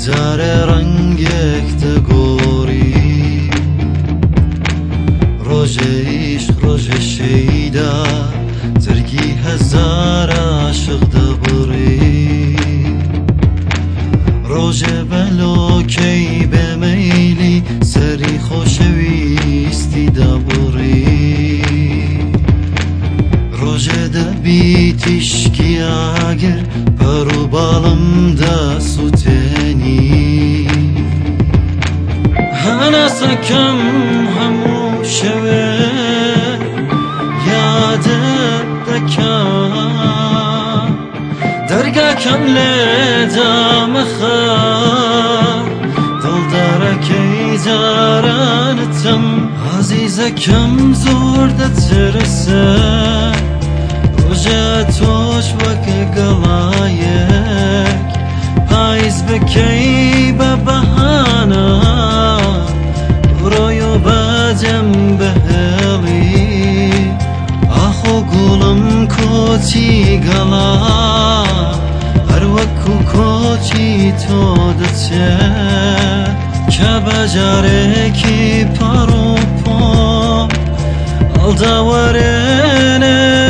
هزار رنگك تگوری روز عشق روز شیدا ترگی هزار عاشق دبری روز بلوکی بمیلی سری خوشویستی دبری روز دبی تشکی اگر پرو بالم دا سوتنی هنه سکم همو شوه یادت دکم درگاه کم لیدم خواهد دل درکی دارانتم عزیزکم زور دا ترسه روژه توش وکه گلایک پایز بکی ببهانا رویو بدم بهلی آخو گلم کوچی گلا هر وکو کوچی تو دچه که بجاره کی پارو پا الدورنه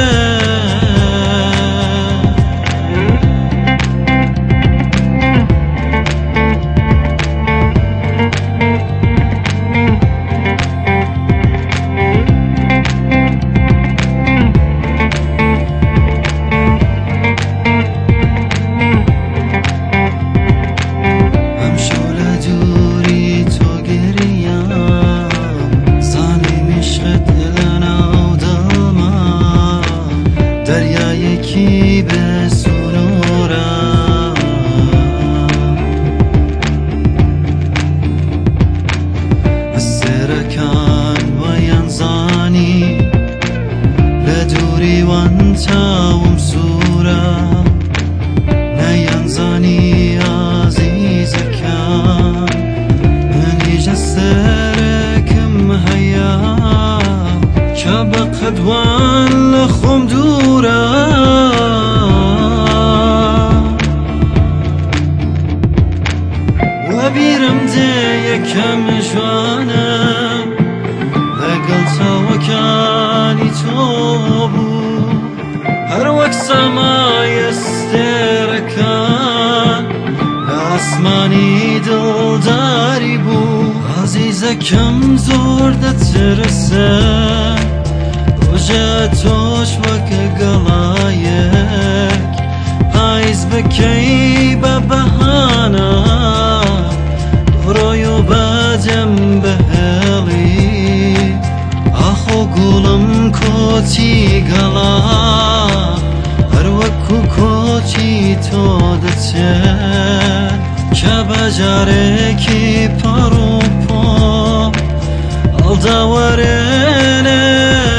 دریایکی به سرورم السرکان و ینزانی لدوری وانتاوم سورم نینزانی عزیزکان منیج السرکم هیا که بقدوان لخم دورا وبيرم دي كم جوانا لقلتا وكاني توبو هر وقت سما يستركان لاسماني دل داري بو عزيزكم زور دا ترسان روژه توش وکه گلایک پایز بکی ببهانا رویو بدم بهلی آخو گلم کوچی گلا هر وکو کوچی تو دچه که بجاره کی پارو پا الدورنه